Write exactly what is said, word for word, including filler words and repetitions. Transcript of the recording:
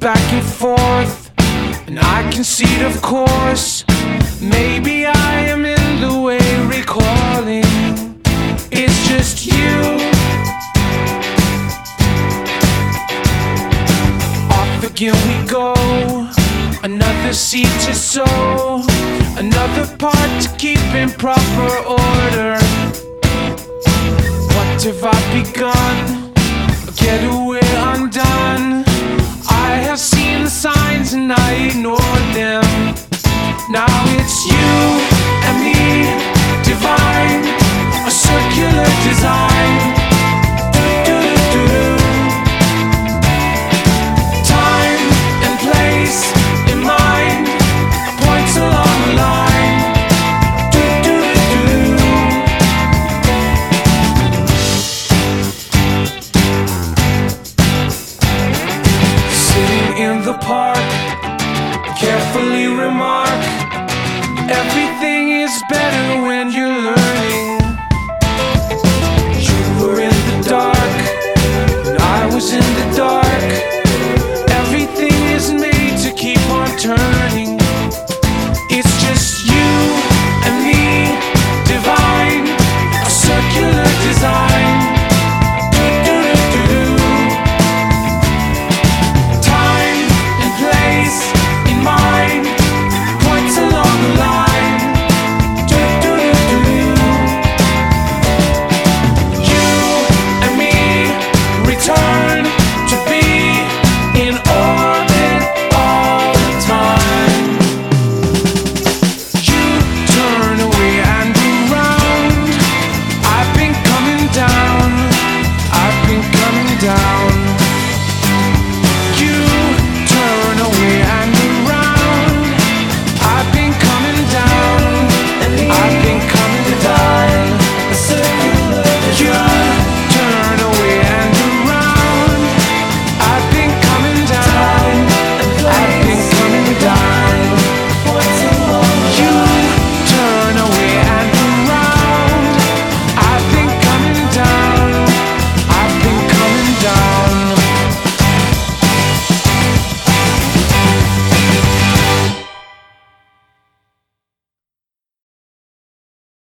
back and forth, and I concede, of course. Maybe I am in the way, recalling it's just you. Off again we go, another seed to sow, another part to keep in proper order. What have I begun? A getaway undone. I have seen the signs and I ignored them. Now it's you and me, divine, a circular design. Do-do-do-do. Time and place in mind, points along the line. Do-do-do-do. Sitting in the park, carefully remark,